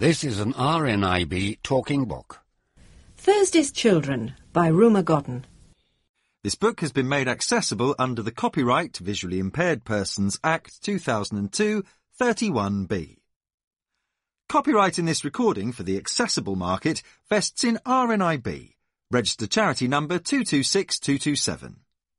This is an RNIB talking book. Thursday's Children by Rumer Godden. This book has been made accessible under the Copyright Visually Impaired Persons Act 2002 31B. Copyright in this recording for the accessible market vests in RNIB, registered charity number 226227.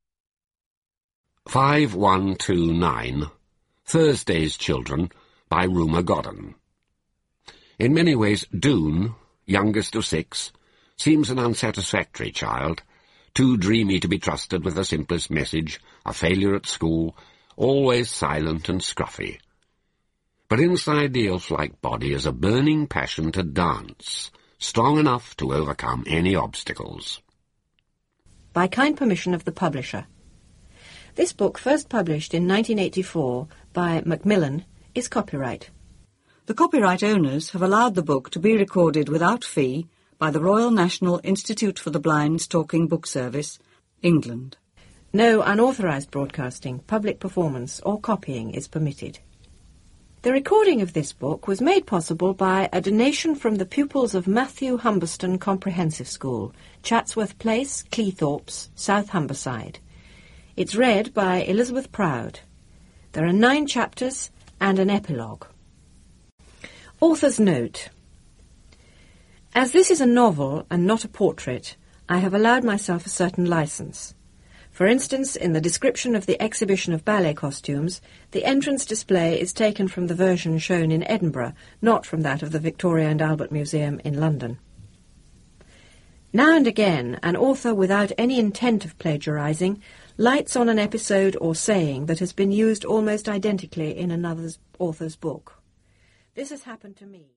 5129, Thursday's Children by Rumer Godden. In many ways, Doon, youngest of 6, seems an unsatisfactory child, too dreamy to be trusted with the simplest message, a failure at school, always silent and scruffy. But inside the elf-like body is a burning passion to dance, strong enough to overcome any obstacles. By kind permission of the publisher. This book, first published in 1984 by Macmillan, is copyright. The copyright owners have allowed the book to be recorded without fee by the Royal National Institute for the Blind's Talking Book Service, England. No unauthorised broadcasting, public performance or copying is permitted. The recording of this book was made possible by a donation from the pupils of Matthew Humberston Comprehensive School, Chatsworth Place, Cleethorpes, South Humberside. It's read by Elizabeth Proud. There are 9 chapters and an epilogue. Author's note. As this is a novel and not a portrait, I have allowed myself a certain licence. For instance, in the description of the exhibition of ballet costumes, the entrance display is taken from the version shown in Edinburgh, not from that of the Victoria and Albert Museum in London. Now and again, an author without any intent of plagiarising lights on an episode or saying that has been used almost identically in another author's book. This has happened to me.